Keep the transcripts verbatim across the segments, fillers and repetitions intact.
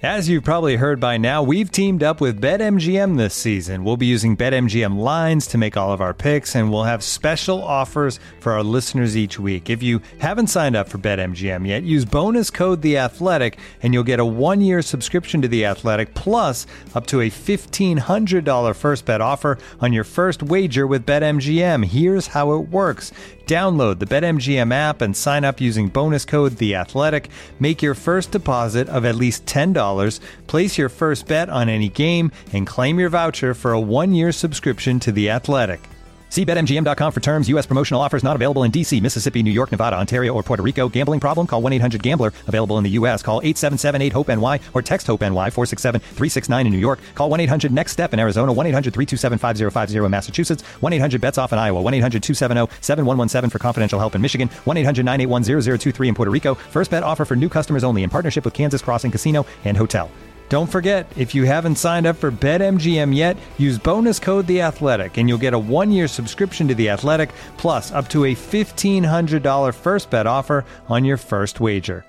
As you've probably heard by now, we've teamed up with BetMGM this season. We'll be using BetMGM lines to make all of our picks, and we'll have special offers for our listeners each week. If you haven't signed up for BetMGM yet, use bonus code The Athletic, and you'll get a one-year subscription to The Athletic, plus up to a fifteen hundred dollars first bet offer on your first wager with BetMGM. Here's how it works. Download the BetMGM app and sign up using bonus code The Athletic. Make your first deposit of at least ten dollars. Place your first bet on any game and claim your voucher for a one-year subscription to The Athletic. See Bet M G M dot com for terms. U S promotional offers not available in D C, Mississippi, New York, Nevada, Ontario, or Puerto Rico. Gambling problem? Call one eight hundred gambler. Available in the U S. Call eight seven seven eight hope N Y or text HOPE-NY four six seven three six nine in New York. Call one eight hundred next step in Arizona. one eight hundred three two seven five zero five zero in Massachusetts. one eight hundred bets off in Iowa. one eight hundred two seven zero seven one one seven for confidential help in Michigan. one eight hundred nine eight one zero zero two three in Puerto Rico. First bet offer for new customers only in partnership with Kansas Crossing Casino and Hotel. Don't forget, if you haven't signed up for BetMGM yet, use bonus code The Athletic, and you'll get a one-year subscription to The Athletic, plus up to a fifteen hundred dollars first bet offer on your first wager.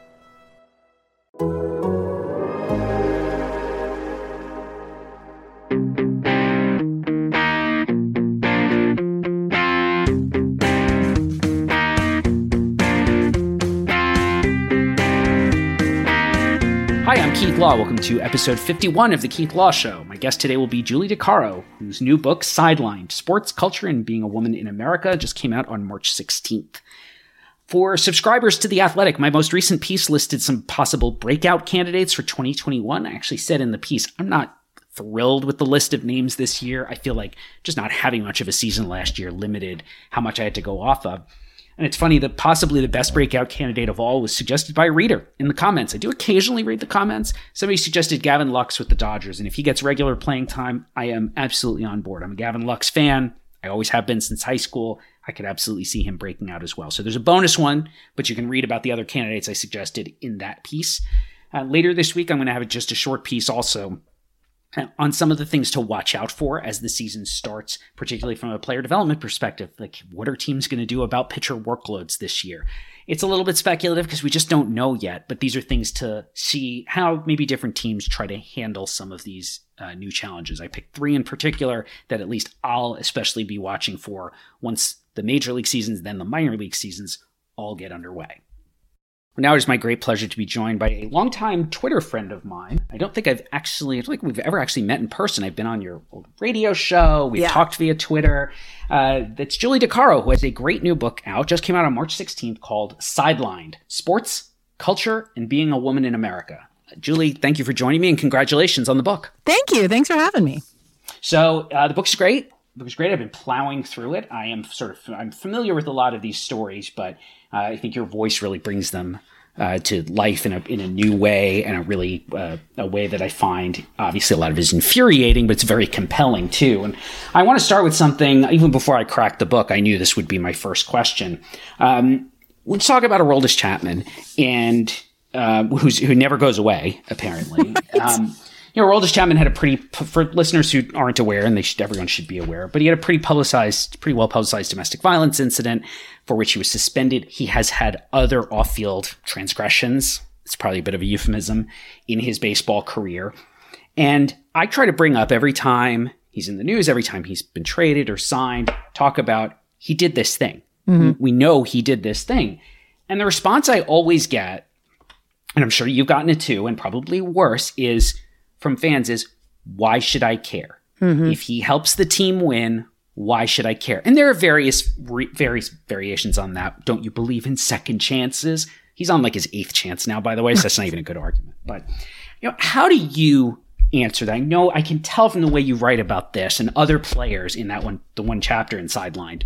Hi, I'm Keith Law. Welcome to episode fifty-one of The Keith Law Show. My guest today will be Julie DeCaro, whose new book, Sidelined: Sports, Culture, and Being a Woman in America, just came out on March sixteenth. For subscribers to The Athletic, my most recent piece listed some possible breakout candidates for twenty twenty-one. I actually said in the piece, I'm not thrilled with the list of names this year. I feel like just not having much of a season last year limited how much I had to go off of. And it's funny that possibly the best breakout candidate of all was suggested by a reader in the comments. I do occasionally read the comments. Somebody suggested Gavin Lux with the Dodgers, and if he gets regular playing time, I am absolutely on board. I'm a Gavin Lux fan. I always have been since high school. I could absolutely see him breaking out as well. So there's a bonus one, but you can read about the other candidates I suggested in that piece. Uh, later this week, I'm going to have just a short piece also on some of the things to watch out for as the season starts, particularly from a player development perspective. Like, what are teams going to do about pitcher workloads this year? It's a little bit speculative because we just don't know yet, but these are things to see how maybe different teams try to handle some of these uh, new challenges. I picked three in particular that at least I'll especially be watching for once the major league seasons, then the minor league seasons all get underway. Now it is my great pleasure to be joined by a longtime Twitter friend of mine. I don't think I've actually, I don't think we've ever actually met in person. I've been on your old radio show. We've yeah. talked via Twitter. Uh, that's Julie DeCaro, who has a great new book out. Just came out on March sixteenth called Sidelined: Sports, Culture, and Being a Woman in America. Uh, Julie, thank you for joining me and congratulations on the book. Thank you. Thanks for having me. So uh, the book's great. The book's great. I've been plowing through it. I am sort of, I'm familiar with a lot of these stories, but Uh, I think your voice really brings them uh, to life in a in a new way, and a really uh, a way that I find, obviously a lot of it is infuriating, but it's very compelling too. And I want to start with something, even before I cracked the book, I knew this would be my first question. Um, let's talk about Aroldis Chapman, and uh, who's, who never goes away, apparently. Right. Um, You know, Aroldis Chapman had a pretty, for listeners who aren't aware, and they should, everyone should be aware, but he had a pretty publicized, pretty well publicized domestic violence incident for which he was suspended. He has had other off-field transgressions. It's probably a bit of a euphemism in his baseball career. And I try to bring up every time he's in the news, every time he's been traded or signed, talk about he did this thing. Mm-hmm. We know he did this thing. And the response I always get, and I'm sure you've gotten it too, and probably worse, is from fans is, why should I care? Mm-hmm. If he helps the team win, why should I care? And there are various re- various variations on that. Don't you believe in second chances? He's on like his eighth chance now, by the way, so that's not even a good argument. But you know, how do you answer that? I know I can tell from the way you write about this and other players in that one, the one chapter in Sidelined.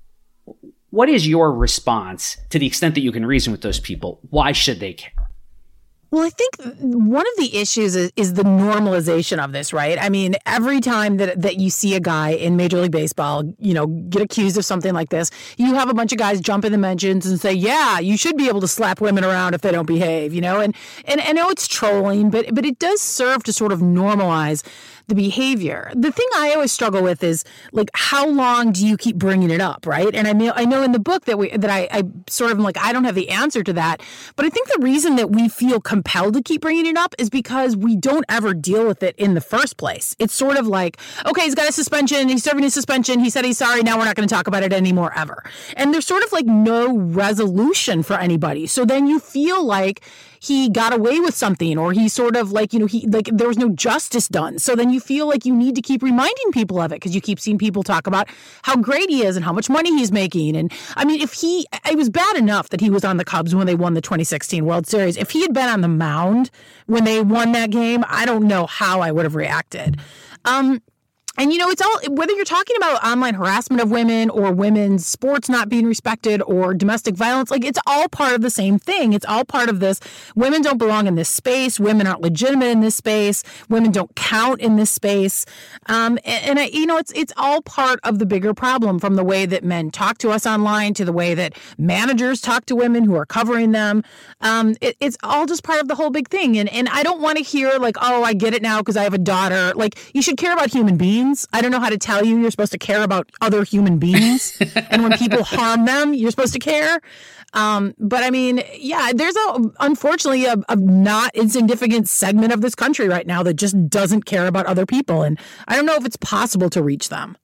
What is your response, to the extent that you can reason with those people? Why should they care? Well, I think one of the issues is, is the normalization of this, right? I mean, every time that that you see a guy in Major League Baseball, you know, get accused of something like this, you have a bunch of guys jump in the mentions and say, yeah, you should be able to slap women around if they don't behave, you know? And and, and I know it's trolling, but but it does serve to sort of normalize the behavior. The thing I always struggle with is like, how long do you keep bringing it up, right? And I mean, I know in the book that we that I, I sort of am like, I don't have the answer to that. But I think the reason that we feel compelled to keep bringing it up is because we don't ever deal with it in the first place. It's sort of like, okay, he's got a suspension. He's serving his suspension. He said he's sorry. Now we're not going to talk about it anymore ever. And there's sort of like no resolution for anybody. So then you feel like he got away with something, or he sort of like, you know, he like there was no justice done. So then you feel like you need to keep reminding people of it because you keep seeing people talk about how great he is and how much money he's making. And I mean, if he, it was bad enough that he was on the Cubs when they won the twenty sixteen World Series. If he had been on the mound when they won that game, I don't know how I would have reacted. Um, And, you know, it's all, whether you're talking about online harassment of women or women's sports not being respected or domestic violence, like it's all part of the same thing. It's all part of this. Women don't belong in this space. Women aren't legitimate in this space. Women don't count in this space. Um, and, and I, you know, it's it's all part of the bigger problem, from the way that men talk to us online to the way that managers talk to women who are covering them. Um, it, it's all just part of the whole big thing. And, and I don't want to hear like, oh, I get it now because I have a daughter. Like, you should care about human beings. I don't know how to tell you you're supposed to care about other human beings. And when people harm them, you're supposed to care. Um, but I mean, yeah, there's a unfortunately a, a not insignificant segment of this country right now that just doesn't care about other people. And I don't know if it's possible to reach them.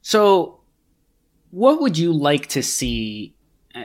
So what would you like to see? Uh,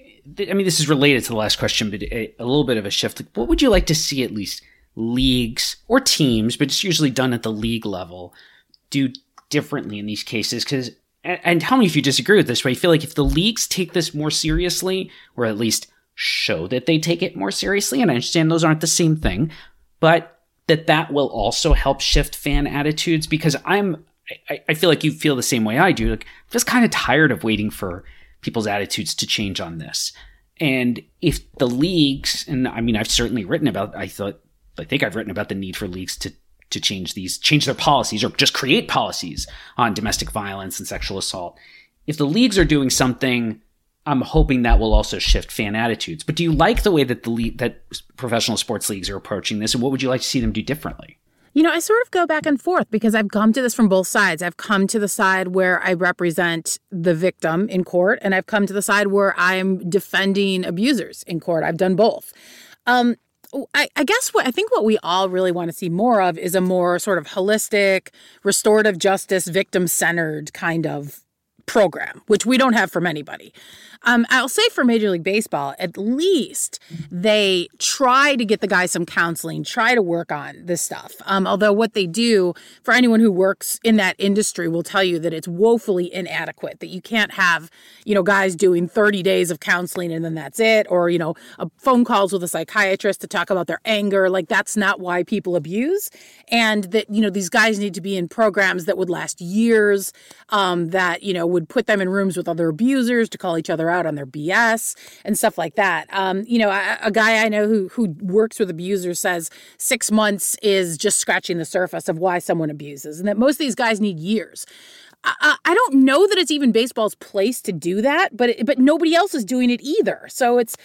I mean, this is related to the last question, but a, a little bit of a shift. What would you like to see at least leagues or teams, but it's usually done at the league level, do differently in these cases? Because, and, and tell me if you disagree with this, but I feel like if the leagues take this more seriously, or at least show that they take it more seriously, and I understand those aren't the same thing, but that that will also help shift fan attitudes. Because I'm, I, I feel like you feel the same way I do. Like, I'm just kind of tired of waiting for people's attitudes to change on this. And if the leagues, and I mean, I've certainly written about, I thought, I think I've written about the need for leagues to to change these, change their policies, or just create policies on domestic violence and sexual assault. If the leagues are doing something, I'm hoping that will also shift fan attitudes. But do you like the way that the league, that professional sports leagues are approaching this, and what would you like to see them do differently? You know, I sort of go back and forth because I've come to this from both sides. I've come to the side where I represent the victim in court, and I've come to the side where I'm defending abusers in court. I've done both. Um, I, I guess what I think what we all really want to see more of is a more sort of holistic, restorative justice, victim-centered kind of program, which we don't have from anybody. Um, I'll say for Major League Baseball, at least they try to get the guys some counseling, try to work on this stuff. Um, although what they do, for anyone who works in that industry, will tell you that it's woefully inadequate, that you can't have, you know, guys doing thirty days of counseling and then that's it, or, you know, a phone calls with a psychiatrist to talk about their anger. Like, that's not why people abuse. And that, you know, these guys need to be in programs that would last years, um, that, you know, would put them in rooms with other abusers to call each other out on their B S and stuff like that. Um, you know, a, a guy I know who who works with abusers says six months is just scratching the surface of why someone abuses, and that most of these guys need years. I, I don't know that it's even baseball's place to do that, but but nobody else is doing it either. So it's,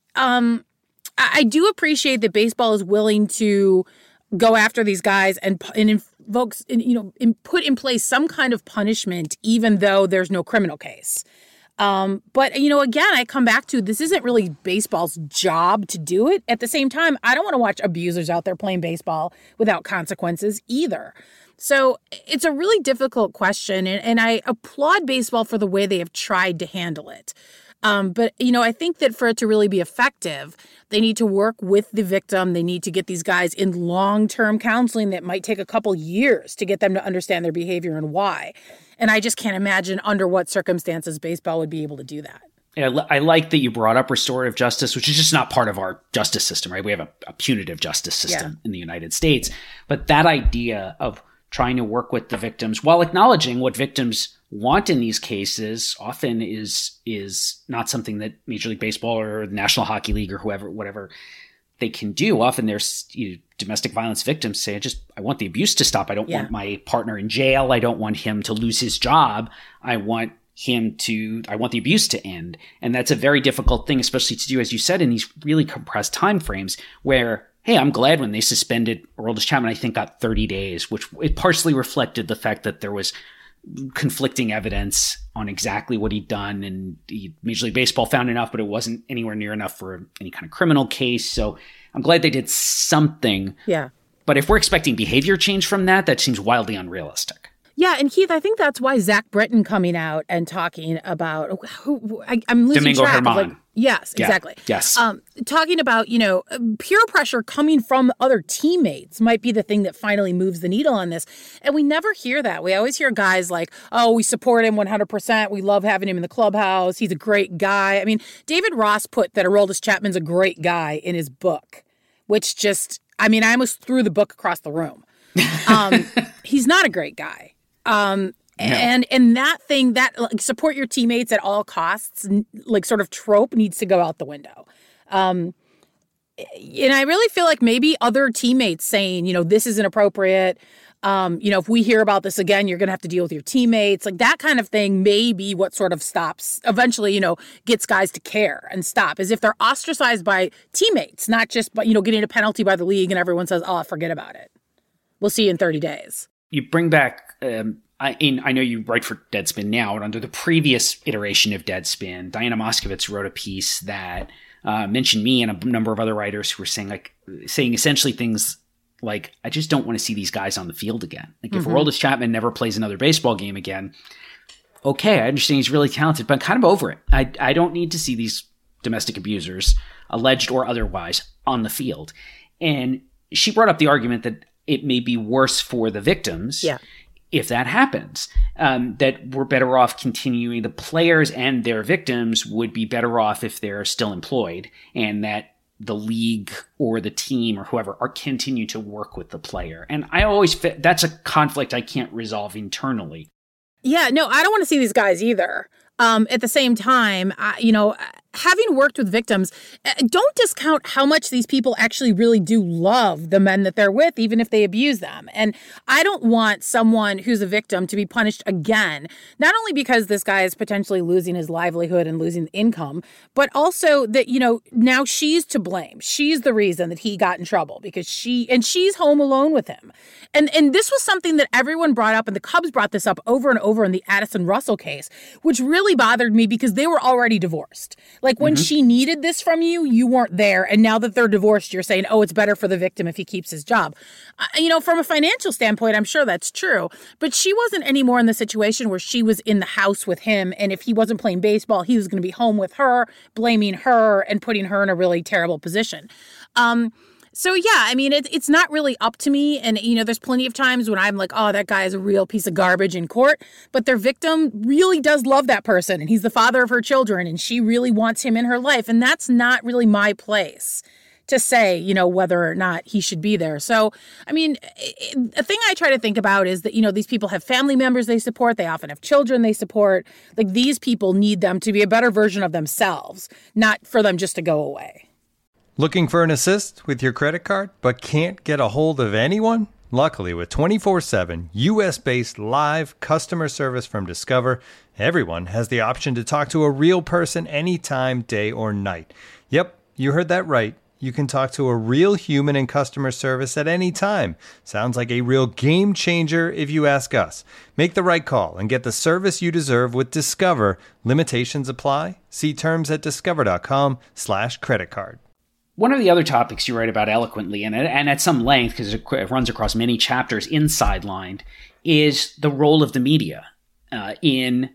um, I, I do appreciate that baseball is willing to go after these guys and and invokes, and, you know, and put in place some kind of punishment, even though there's no criminal case. Um, but, you know, again, I come back to, this isn't really baseball's job to do it. At the same time, I don't want to watch abusers out there playing baseball without consequences either. So it's a really difficult question, and, and I applaud baseball for the way they have tried to handle it. Um, but, you know, I think that for it to really be effective, they need to work with the victim. They need to get these guys in long-term counseling that might take a couple years to get them to understand their behavior and why. And I just can't imagine under what circumstances baseball would be able to do that. Yeah, I like that you brought up restorative justice, which is just not part of our justice system, right? We have a, a punitive justice system yeah. in the United States. But that idea of trying to work with the victims while acknowledging what victims want in these cases often is is not something that Major League Baseball or the National Hockey League or whoever, whatever they can do. Often there's, you know, domestic violence victims say, I just, I want the abuse to stop. I don't yeah. want my partner in jail. I don't want him to lose his job. I want him to, I want the abuse to end. And that's a very difficult thing, especially to do, as you said, in these really compressed time frames where hey, I'm glad when they suspended Aroldis Chapman, I think got thirty days, which it partially reflected the fact that there was conflicting evidence on exactly what he'd done. And he, Major League Baseball found enough, but it wasn't anywhere near enough for any kind of criminal case. So I'm glad they did something. Yeah. But if we're expecting behavior change from that, that seems wildly unrealistic. Yeah, and Keith, I think that's why Zach Britton coming out and talking about who I, I'm losing Domingo track Germán. of like, yes, Yeah. exactly. Yes. Um, talking about, you know, peer pressure coming from other teammates might be the thing that finally moves the needle on this. And we never hear that. We always hear guys like, oh, we support him one hundred percent. We love having him in the clubhouse. He's a great guy. I mean, David Ross put that Aroldis Chapman's a great guy in his book, which just, I mean, I almost threw the book across the room. Um, he's not a great guy. Um, no. and, and that thing that like, support your teammates at all costs, like sort of trope needs to go out the window. Um, and I really feel like maybe other teammates saying, you know, this is inappropriate. Um, you know, if we hear about this again, you're going to have to deal with your teammates, like that kind of thing may be what sort of stops eventually, you know, gets guys to care and stop, as if they're ostracized by teammates, not just by, you know, getting a penalty by the league and everyone says, oh, forget about it. We'll see you in thirty days. You bring back, um, I, in, I know you write for Deadspin now, and under the previous iteration of Deadspin, Diana Moskovitz wrote a piece that uh, mentioned me and a number of other writers who were saying like, saying essentially things like, I just don't want to see these guys on the field again. Like if mm-hmm. Aroldis Chapman never plays another baseball game again, okay, I understand he's really talented, but I'm kind of over it. I, I don't need to see these domestic abusers, alleged or otherwise, on the field. And she brought up the argument that it may be worse for the victims yeah. if that happens, um, that we're better off continuing. The players and their victims would be better off if they're still employed, and that the league or the team or whoever are continue to work with the player. And I always fit, that's a conflict I can't resolve internally. Yeah, no, I don't want to see these guys either. Um, at the same time, I, you know, having worked with victims, don't discount how much these people actually really do love the men that they're with, even if they abuse them. And I don't want someone who's a victim to be punished again, not only because this guy is potentially losing his livelihood and losing income, but also that, you know, now she's to blame. She's the reason that he got in trouble because she, and she's home alone with him. And, and this was something that everyone brought up, and the Cubs brought this up over and over in the Addison Russell case, which really bothered me because they were already divorced. Like when mm-hmm. she needed this from you, you weren't there. And now that they're divorced, you're saying, oh, it's better for the victim if he keeps his job. Uh, you know, from a financial standpoint, I'm sure that's true. But she wasn't anymore in the situation where she was in the house with him. And if he wasn't playing baseball, he was going to be home with her, blaming her and putting her in a really terrible position. Um, So, yeah, I mean, it, it's not really up to me. And, you know, there's plenty of times when I'm like, oh, that guy is a real piece of garbage in court. But their victim really does love that person. And he's the father of her children. And she really wants him in her life. And that's not really my place to say, you know, whether or not he should be there. So, I mean, a thing I try to think about is that, you know, these people have family members they support. They often have children they support. Like, these people need them to be a better version of themselves, not for them just to go away. Looking for an assist with your credit card, but can't get a hold of anyone? Luckily, with twenty-four seven U S-based live customer service from Discover, everyone has the option to talk to a real person anytime, day or night. Yep, you heard that right. You can talk to a real human in customer service at any time. Sounds like a real game changer if you ask us. Make the right call and get the service you deserve with Discover. Limitations apply. See terms at discover.com slash credit card. One of the other topics you write about eloquently, and, and at some length, because it runs across many chapters in Sidelined, is the role of the media uh, in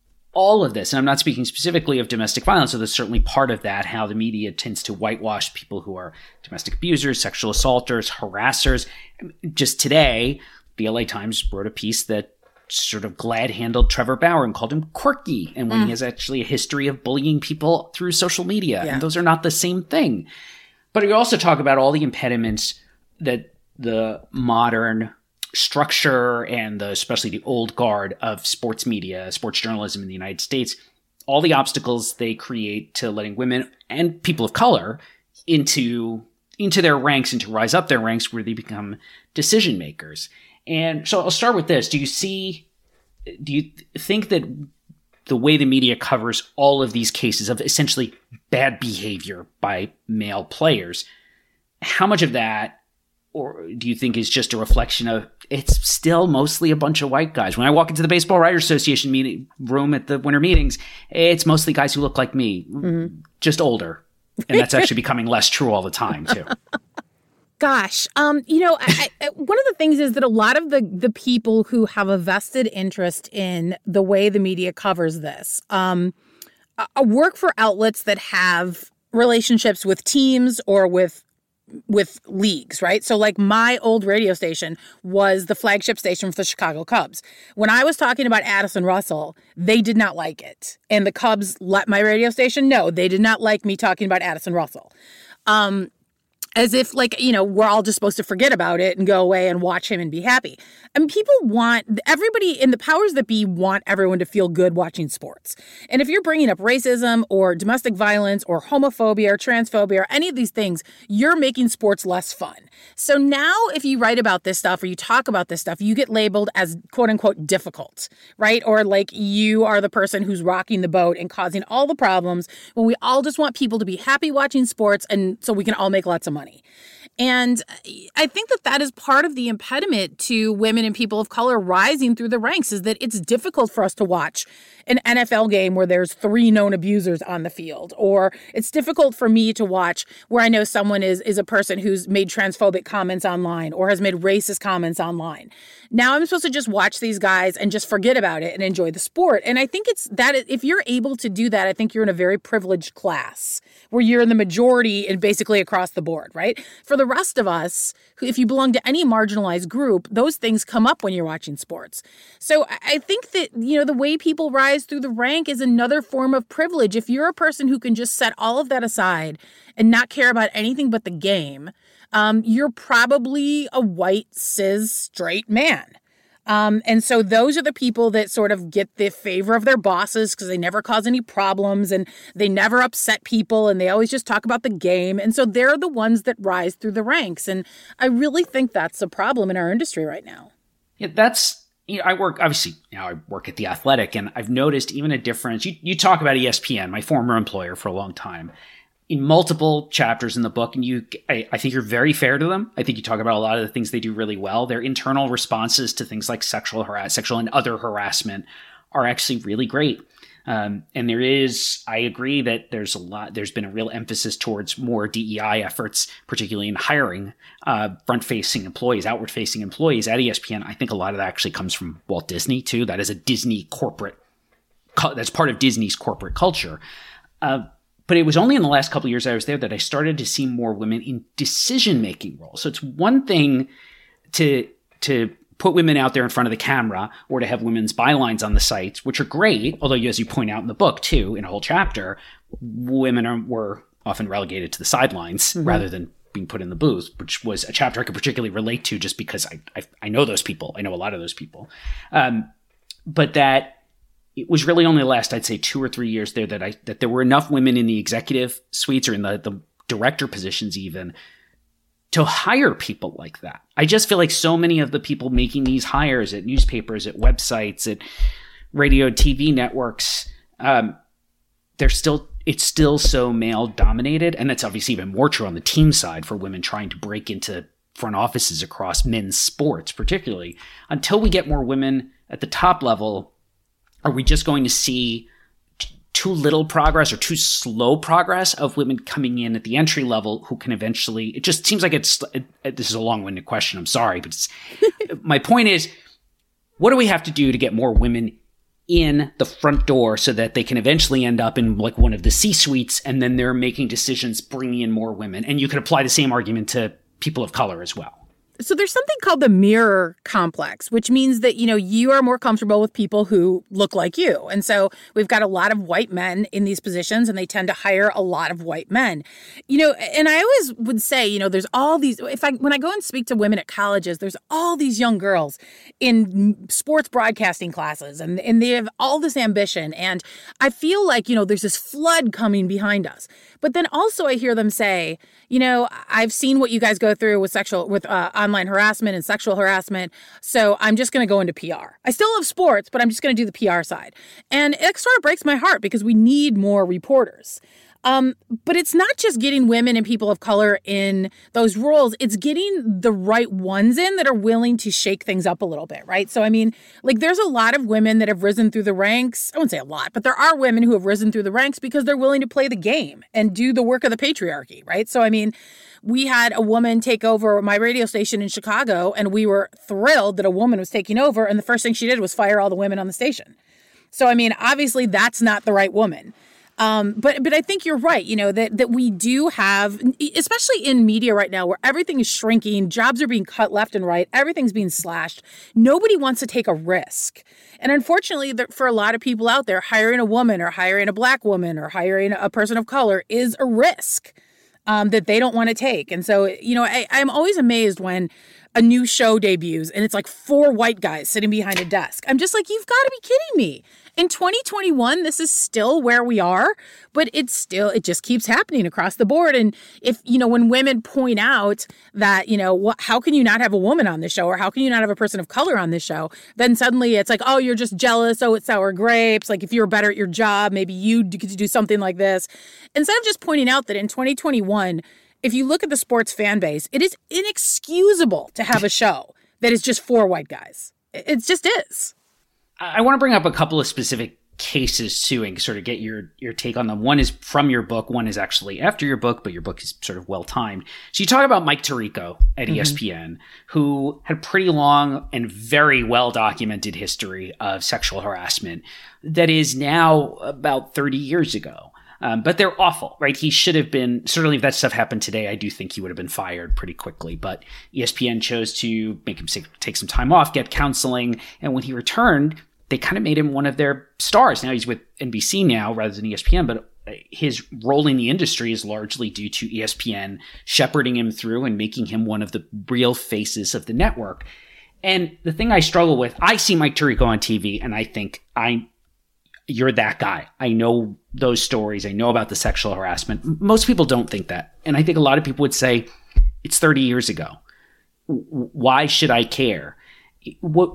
all of this. And I'm not speaking specifically of domestic violence, so there's certainly part of that, how the media tends to whitewash people who are domestic abusers, sexual assaulters, harassers. Just today, the L A Times wrote a piece that sort of glad-handled Trevor Bauer and called him quirky, and when mm. he has actually a history of bullying people through social media. Yeah. And those are not the same thing. But you also talk about all the impediments that the modern structure and the, especially the old guard of sports media, sports journalism in the United States, all the obstacles they create to letting women and people of color into, into their ranks and to rise up their ranks where they become decision makers. And so I'll start with this. Do you see, do you think that the way the media covers all of these cases of essentially bad behavior by male players how much of that or do you think is just a reflection of it's still mostly a bunch of white guys? When I walk into the Baseball Writers Association meeting room at the winter meetings, it's mostly guys who look like me, mm-hmm. just older. And that's actually becoming less true all the time, too. Gosh, um, you know, I, I, one of the things is that a lot of the, the people who have a vested interest in the way the media covers this um, uh, work for outlets that have relationships with teams or with with leagues, right? So like my old radio station was the flagship station for the Chicago Cubs. When I was talking about Addison Russell, they did not like it. And the Cubs let my radio station know they did not like me talking about Addison Russell. Um, as if like, you know, we're all just supposed to forget about it and go away and watch him and be happy. And people want, everybody in the powers that be want everyone to feel good watching sports. And if you're bringing up racism or domestic violence or homophobia or transphobia or any of these things, you're making sports less fun. So now if you write about this stuff or you talk about this stuff, you get labeled as quote unquote difficult, right? Or like you are the person who's rocking the boat and causing all the problems when we all just want people to be happy watching sports and so we can all make lots of money. Money. And I think that that is part of the impediment to women and people of color rising through the ranks is that it's difficult for us to watch an N F L game where there's three known abusers on the field, or it's difficult for me to watch where I know someone is is a person who's made transphobic comments online or has made racist comments online. Now I'm supposed to just watch these guys and just forget about it and enjoy the sport. And I think it's that if you're able to do that, I think you're in a very privileged class where you're in the majority and basically across the board, right? For the rest of us, if you belong to any marginalized group, those things come up when you're watching sports. So I think that, you know, the way people rise through the rank is another form of privilege. If you're a person who can just set all of that aside and not care about anything but the game, um, you're probably a white, cis, straight man. Um, and so those are the people that sort of get the favor of their bosses because they never cause any problems and they never upset people and they always just talk about the game. And so they're the ones that rise through the ranks. And I really think that's a problem in our industry right now. Yeah, that's, you know, I work, obviously, you know, I work at The Athletic, and I've noticed even a difference. You, you talk about E S P N, my former employer for a long time, in multiple chapters in the book, and you, I, I think you're very fair to them. I think you talk about a lot of the things they do really well. Their internal responses to things like sexual harass, sexual and other harassment are actually really great. Um, and there is, I agree that there's a lot, there's been a real emphasis towards more D E I efforts, particularly in hiring uh, front-facing employees, outward-facing employees at E S P N. I think a lot of that actually comes from Walt Disney, too. That is a Disney corporate, that's part of Disney's corporate culture. Uh, But it was only in the last couple of years I was there that I started to see more women in decision-making roles. So it's one thing to to put women out there in front of the camera or to have women's bylines on the sites, which are great. Although, as you point out in the book, too, in a whole chapter, women are, were often relegated to the sidelines mm-hmm. rather than being put in the booth, which was a chapter I could particularly relate to just because I I, I know those people. I know a lot of those people. Um, but that... It was really only the last, I'd say, two or three years there that I that there were enough women in the executive suites or in the, the director positions even to hire people like that. I just feel like so many of the people making these hires at newspapers, at websites, at radio, T V networks, um, they're still it's still so male dominated, and that's obviously even more true on the team side for women trying to break into front offices across men's sports, particularly. Until we get more women at the top level, are we just going to see t- too little progress or too slow progress of women coming in at the entry level who can eventually, it just seems like it's, it, it, this is a long-winded question. I'm sorry, but it's, my point is, what do we have to do to get more women in the front door so that they can eventually end up in like one of the C-suites and then they're making decisions, bringing in more women? And you could apply the same argument to people of color as well. So there's something called the mirror complex, which means that, you know, you are more comfortable with people who look like you. And so we've got a lot of white men in these positions and they tend to hire a lot of white men. You know, and I always would say, you know, there's all these, if I, when I go and speak to women at colleges, there's all these young girls in sports broadcasting classes and, and they have all this ambition. And I feel like, you know, there's this flood coming behind us. But then also I hear them say, you know, I've seen what you guys go through with sexual, with uh, online harassment and sexual harassment. So I'm just going to go into P R. I still love sports, but I'm just going to do the P R side. And it sort of breaks my heart because we need more reporters. Um, but it's not just getting women and people of color in those roles. It's getting the right ones in that are willing to shake things up a little bit, right? So, I mean, like there's a lot of women that have risen through the ranks. I wouldn't say a lot, but there are women who have risen through the ranks because they're willing to play the game and do the work of the patriarchy, right? So, I mean, we had a woman take over my radio station in Chicago, and we were thrilled that a woman was taking over. And the first thing she did was fire all the women on the station. So, I mean, obviously that's not the right woman. Um, but but I think you're right, you know, that, that we do have, especially in media right now, where everything is shrinking, jobs are being cut left and right, everything's being slashed. Nobody wants to take a risk. And unfortunately, for a lot of people out there, hiring a woman or hiring a black woman or hiring a person of color is a risk um, that they don't want to take. And so, you know, I, I'm always amazed when a new show debuts and it's like four white guys sitting behind a desk. I'm just like, you've got to be kidding me. In twenty twenty-one, this is still where we are, but it's still, it just keeps happening across the board. And if, you know, when women point out that, you know, what, how can you not have a woman on this show, or how can you not have a person of color on this show? Then suddenly it's like, oh, you're just jealous. Oh, it's sour grapes. Like if you were better at your job, maybe you could do something like this. Instead of just pointing out that in twenty twenty-one, if you look at the sports fan base, it is inexcusable to have a show that is just four white guys. It just is. I want to bring up a couple of specific cases too and sort of get your, your take on them. One is from your book. One is actually after your book, but your book is sort of well timed. So you talk about Mike Tirico at mm-hmm. E S P N, who had a pretty long and very well documented history of sexual harassment that is now about thirty years ago. Um, but they're awful, right? He should have been, certainly if that stuff happened today, I do think he would have been fired pretty quickly. But E S P N chose to make him take some time off, get counseling. And when he returned, they kind of made him one of their stars. Now he's with N B C now rather than E S P N, but his role in the industry is largely due to E S P N shepherding him through and making him one of the real faces of the network. And the thing I struggle with, I see Mike Tirico on T V and I think, I, you're that guy. I know those stories. I know about the sexual harassment. Most people don't think that. And I think a lot of people would say, it's thirty years ago. Why should I care? What,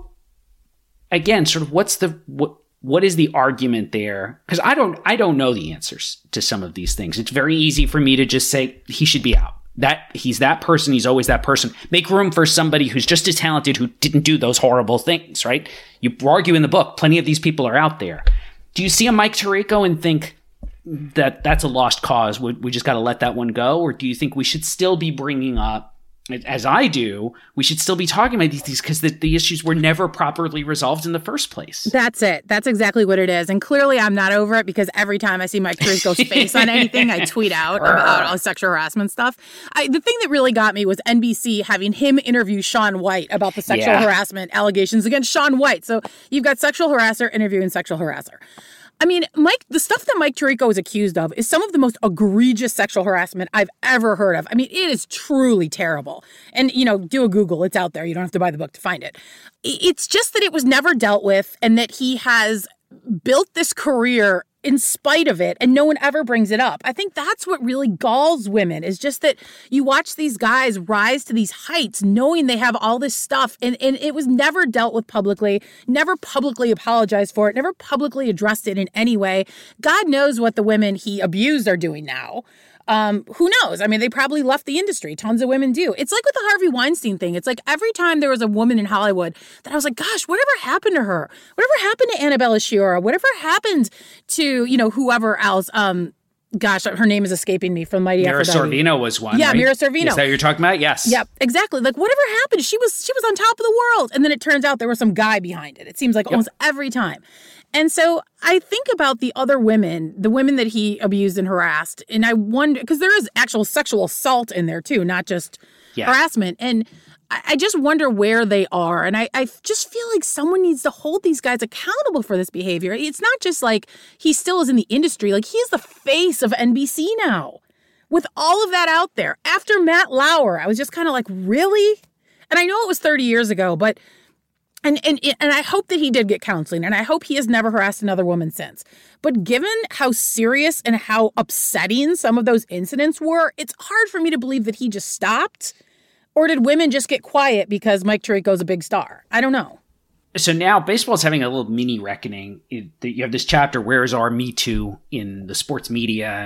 again, sort of what's the, what, what is the argument there? Because I don't, I don't know the answers to some of these things. It's very easy for me to just say he should be out. That he's that person. He's always that person. Make room for somebody who's just as talented who didn't do those horrible things, right? You argue in the book, plenty of these people are out there. Do you see a Mike Tirico and think that that's a lost cause? We, we just got to let that one go? Or do you think we should still be bringing up, as I do, we should still be talking about these things because the, the issues were never properly resolved in the first place? That's it. That's exactly what it is. And clearly I'm not over it because every time I see Mike Tirico's face on anything, I tweet out about all sexual harassment stuff. I, the thing that really got me was N B C having him interview Shaun White about the sexual yeah. harassment allegations against Shaun White. So you've got sexual harasser interviewing sexual harasser. I mean, Mike, the stuff that Mike Tirico is accused of is some of the most egregious sexual harassment I've ever heard of. I mean, it is truly terrible. And, you know, do a Google. It's out there. You don't have to buy the book to find it. It's just that it was never dealt with and that he has built this career in spite of it, and no one ever brings it up. I think that's what really galls women, is just that you watch these guys rise to these heights knowing they have all this stuff, and, and it was never dealt with publicly, never publicly apologized for it, never publicly addressed it in any way. God knows what the women he abused are doing now. Um, who knows? I mean, they probably left the industry. Tons of women do. It's like with the Harvey Weinstein thing. It's like every time there was a woman in Hollywood that I was like, gosh, whatever happened to her? Whatever happened to Annabella Sciorra? Whatever happened to, you know, whoever else? Um, gosh, her name is escaping me from Mighty Mira Aphrodite. Sorvino was one, Yeah, right? Mira Sorvino. Is that what you're talking about? Yes. Yep, exactly. Like, whatever happened? She was she was on top of the world. And then it turns out there was some guy behind it. It seems like yep. almost every time. And so I think about the other women, the women that he abused and harassed, and I wonder, because there is actual sexual assault in there too, not just yeah. harassment. And I, I just wonder where they are. And I, I just feel like someone needs to hold these guys accountable for this behavior. It's not just like he still is in the industry. Like, he is the face of N B C now. With all of that out there, after Matt Lauer, I was just kind of like, really? And I know it was thirty years ago, but And, and and I hope that he did get counseling, and I hope he has never harassed another woman since. But given how serious and how upsetting some of those incidents were, it's hard for me to believe that he just stopped. Or did women just get quiet because Mike Tirico's a big star? I don't know. So now baseball's having a little mini reckoning. You have this chapter, Where is Our Me Too, in the sports media, and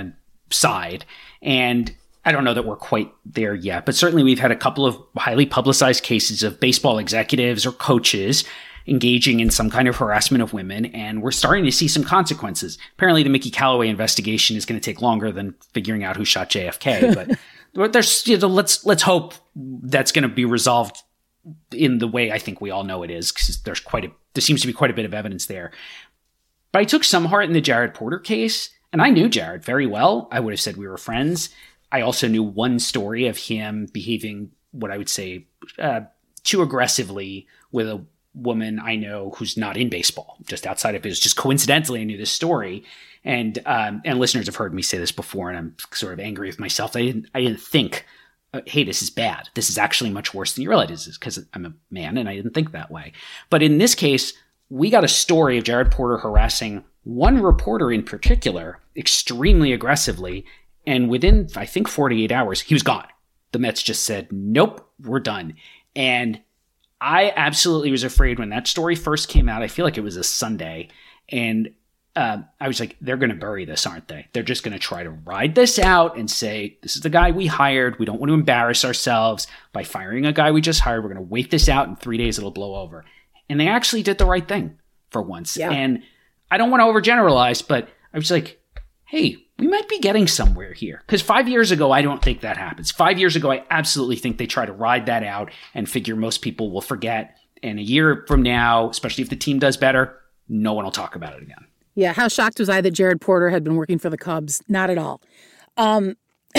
side. And I don't know that we're quite there yet, but certainly we've had a couple of highly publicized cases of baseball executives or coaches engaging in some kind of harassment of women, and we're starting to see some consequences. Apparently the Mickey Callaway investigation is going to take longer than figuring out who shot J F K, but there's, you know, let's let's hope that's going to be resolved in the way I think we all know it is, because there's quite a there seems to be quite a bit of evidence there. But I took some heart in the Jared Porter case, and I knew Jared very well. I would have said we were friends. I also knew one story of him behaving what I would say uh, too aggressively with a woman I know who's not in baseball, just outside of his. Just coincidentally, I knew this story, and um, and listeners have heard me say this before, and I'm sort of angry with myself. I didn't I didn't think, uh, hey, this is bad. This is actually much worse than you realize. This is because I'm a man, and I didn't think that way. But in this case, we got a story of Jared Porter harassing one reporter in particular extremely aggressively, and within I think forty-eight hours, he was gone. The Mets just said, "Nope, we're done," and I absolutely was afraid when that story first came out. I feel like it was a Sunday, and uh, I was like, they're going to bury this, aren't they? They're just going to try to ride this out and say, this is the guy we hired. We don't want to embarrass ourselves by firing a guy we just hired. We're going to wait this out. In three days, it'll blow over. And they actually did the right thing for once. Yeah. And I don't want to overgeneralize, but I was like, hey, we might be getting somewhere here. Because five years ago, I don't think that happens. Five years ago, I absolutely think they try to ride that out and figure most people will forget. And a year from now, especially if the team does better, no one will talk about it again. Yeah, how shocked was I that Jared Porter had been working for the Cubs? Not at all. Um,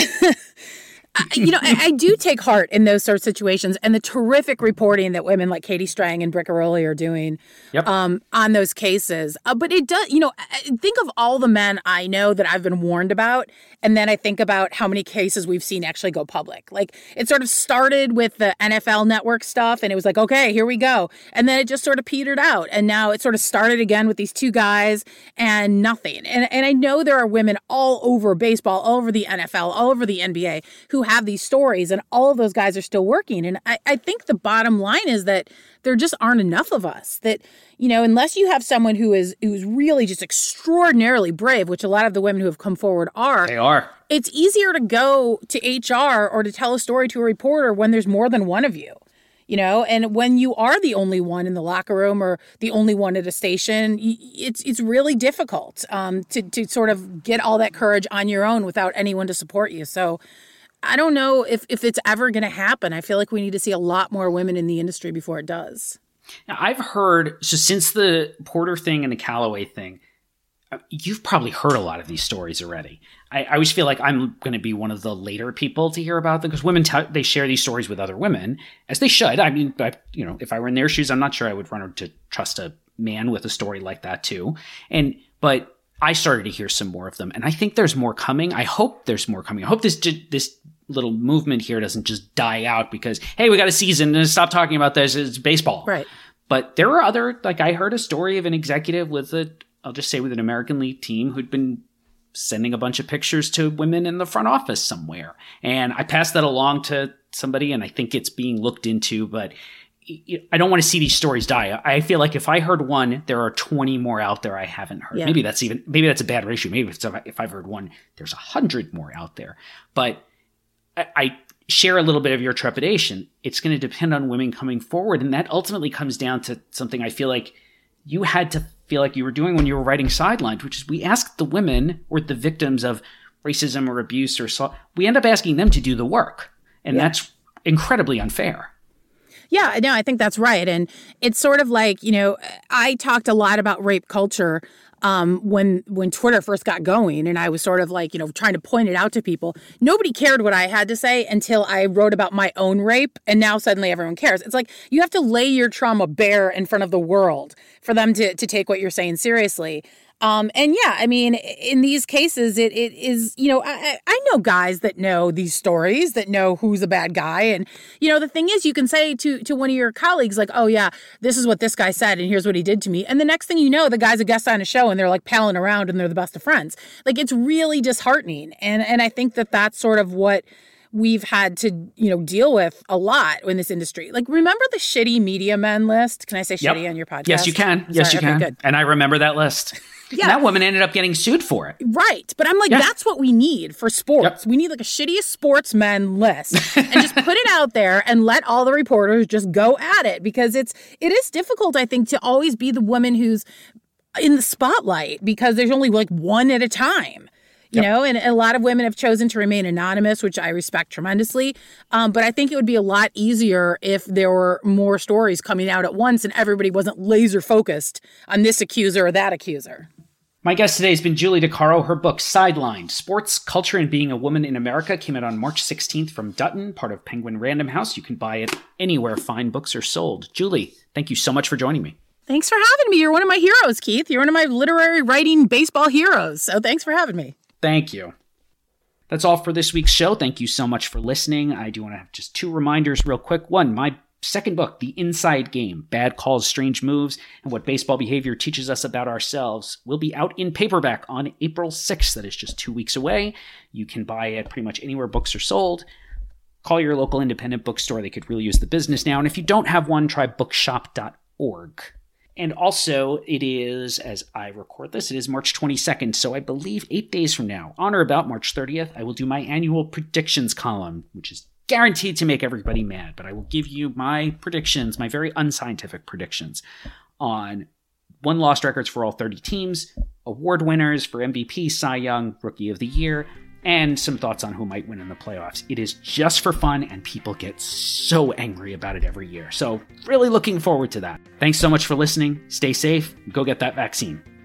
I, you know, I, I do take heart in those sort of situations, and the terrific reporting that women like Katie Strang and Brick Aroli are doing yep. um, on those cases. Uh, but it does, you know, think of all the men I know that I've been warned about, and then I think about how many cases we've seen actually go public. Like, it sort of started with the N F L Network stuff, and it was like, okay, here we go. And then it just sort of petered out, and now it sort of started again with these two guys and nothing. And, and I know there are women all over baseball, all over the N F L, all over the N B A who have these stories, and all of those guys are still working. And I, I think the bottom line is that there just aren't enough of us. That, you know, unless you have someone who is who's really just extraordinarily brave, which a lot of the women who have come forward are. They are. It's easier to go to H R or to tell a story to a reporter when there's more than one of you. You know, and when you are the only one in the locker room or the only one at a station, it's it's really difficult um, to to sort of get all that courage on your own without anyone to support you. So I don't know if, if it's ever going to happen. I feel like we need to see a lot more women in the industry before it does. Now, I've heard, so since the Porter thing and the Callaway thing, you've probably heard a lot of these stories already. I, I always feel like I'm going to be one of the later people to hear about them, because women, t- they share these stories with other women, as they should. I mean, I, you know, if I were in their shoes, I'm not sure I would run to trust a man with a story like that too. And, but I started to hear some more of them, and I think there's more coming. I hope there's more coming. I hope this this little movement here doesn't just die out because, hey, we got a season and stop talking about this. It's baseball. Right. But there are other, like I heard a story of an executive with a, I'll just say with an American League team who'd been sending a bunch of pictures to women in the front office somewhere. And I passed that along to somebody, and I think it's being looked into, but I don't want to see these stories die. I feel like if I heard one, there are twenty more out there I haven't heard. Yeah. Maybe that's even, maybe that's a bad ratio. Maybe if, if I've heard one, there's a hundred more out there. But I, I share a little bit of your trepidation. It's going to depend on women coming forward. And that ultimately comes down to something I feel like you had to feel like you were doing when you were writing Sidelines, which is we asked the women or the victims of racism or abuse or assault, we end up asking them to do the work. And yeah. that's incredibly unfair. Yeah, no, I think that's right. And it's sort of like, you know, I talked a lot about rape culture um, when when Twitter first got going. And I was sort of like, you know, trying to point it out to people. Nobody cared what I had to say until I wrote about my own rape. And now suddenly everyone cares. It's like you have to lay your trauma bare in front of the world for them to, to take what you're saying seriously. Um, and yeah, I mean, in these cases, it it is, you know, I, I know guys that know these stories, that know who's a bad guy. And, you know, the thing is, you can say to, to one of your colleagues, like, oh, yeah, this is what this guy said, and here's what he did to me. And the next thing you know, the guy's a guest on a show, and they're like palling around, and they're the best of friends. Like, it's really disheartening. And and I think that that's sort of what we've had to, you know, deal with a lot in this industry. Like, remember the shitty media men list? Can I say shitty yep. on your podcast? Yes, you can. Sorry, yes, you okay, can. Good. And I remember that list. Yeah. And that woman ended up getting sued for it. Right. But I'm like, yeah. that's what we need for sports. Yep. We need like a shittiest sportsmen list and just put it out there and let all the reporters just go at it, because it's, it is difficult, I think, to always be the woman who's in the spotlight, because there's only like one at a time. You yep. know, and a lot of women have chosen to remain anonymous, which I respect tremendously. Um, but I think it would be a lot easier if there were more stories coming out at once and everybody wasn't laser focused on this accuser or that accuser. My guest today has been Julie DeCaro. Her book, Sidelined: Sports, Culture, and Being a Woman in America, came out on March sixteenth from Dutton, part of Penguin Random House. You can buy it anywhere fine books are sold. Julie, thank you so much for joining me. Thanks for having me. You're one of my heroes, Keith. You're one of my literary writing baseball heroes. So thanks for having me. Thank you. That's all for this week's show. Thank you so much for listening. I do want to have just two reminders real quick. One, my second book, The Inside Game: Bad Calls, Strange Moves, and What Baseball Behavior Teaches Us About Ourselves, will be out in paperback on April sixth. That is just two weeks away. You can buy it pretty much anywhere books are sold. Call your local independent bookstore. They could really use the business now. And if you don't have one, try bookshop dot org. And also, it is, as I record this, it is March twenty-second, so I believe eight days from now, on or about March thirtieth, I will do my annual predictions column, which is guaranteed to make everybody mad, but I will give you my predictions, my very unscientific predictions, on won-lost records for all thirty teams, award winners for M V P, Cy Young, Rookie of the Year, and some thoughts on who might win in the playoffs. It is just for fun, and people get so angry about it every year. So really looking forward to that. Thanks so much for listening. Stay safe. Go get that vaccine.